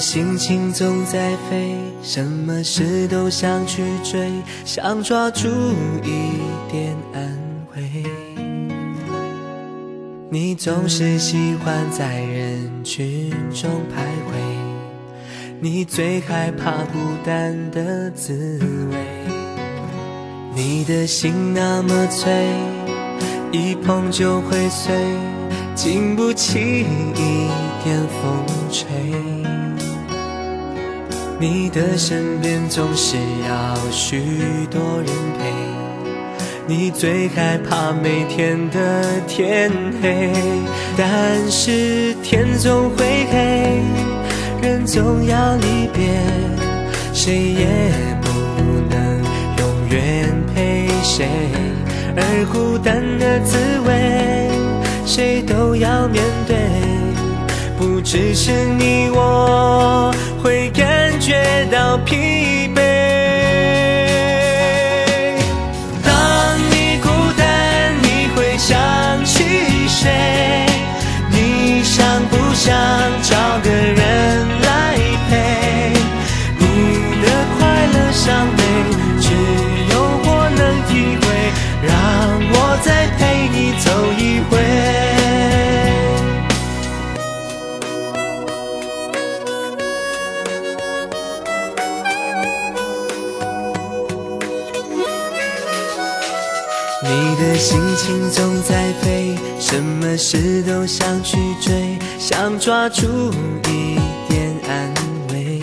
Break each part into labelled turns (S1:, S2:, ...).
S1: 心情总在飞，什么事都想去追，想抓住一点安慰。你总是喜欢在人群中徘徊，你最害怕孤单的滋味。你的心那么脆，一碰就会碎，经不起一点风吹。你的身边总是要许多人陪，你最害怕每天的天黑。但是天总会黑，人总要离别，谁也不能永远陪谁。而孤单的滋味，谁都要面对，不只是你我会感觉到疲惫。当你孤单，你会想起谁？你想不想找个人来陪？你的快乐伤悲，只有我能体会，让我再陪你走一回。你的心情总在飞，什么事都想去追，想抓住一点安慰。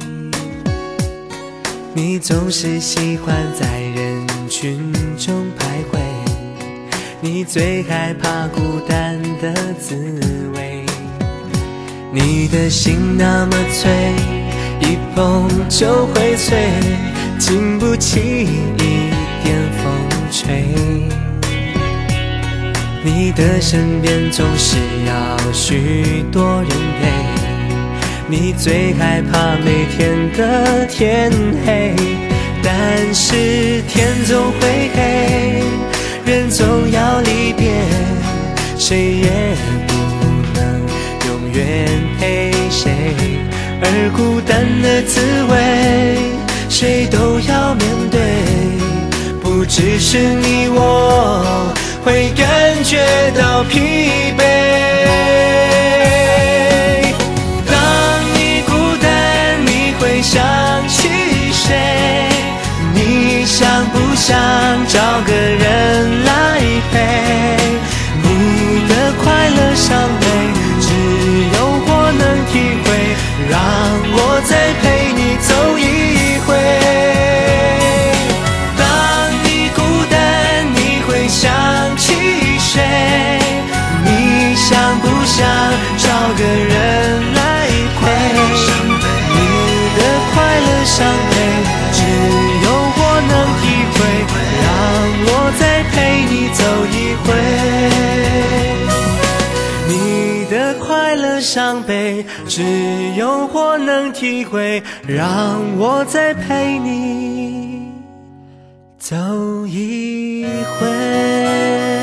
S1: 你总是喜欢在人群中徘徊，你最害怕孤单的滋味。你的心那么脆，一碰就会碎，经不起一点风吹。你的身边总是要许多人陪，你最害怕每天的天黑。但是天总会黑，人总要离别，谁也不能永远陪谁。而孤单的滋味，谁都要面对，不只是你我会感觉到疲惫。当你孤单，你会想起谁？你想不想找个人来陪？你的快乐伤悲，只有我能体会，让我再陪你走一回。当你孤单，你会想起谁？你想不想找个人来陪？你的快乐伤悲，只有我能体会，让我再陪你走一回。你的快乐伤悲，只有我能体会，让我再陪你走一回。